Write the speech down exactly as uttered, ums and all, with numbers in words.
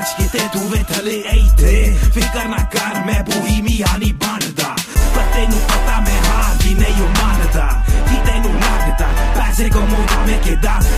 ਸੱਚ ਕਿਤੇ ਤੂੰ ਵੇ ਥਲੇ ਇੱਥੇ ਫਿਕਰ ਨਾ ਕਰ ਮੈਂ ਬੋਹੀਮੀਆ ਨਹੀਂ ਬਣਦਾ ਪਰ ਤੈਨੂੰ ਪਤਾ ਮੈਂ ਹਾਰ ਦੀ ਨਹੀਂ ਉਹ ਮੰਨਦਾ ਕੀ ਤੈਨੂੰ ਲੱਗਦਾ ਪੈਸੇ ਕਮਾਉਂਦਾ ਮੈਂ ਕਿੱਦਾਂ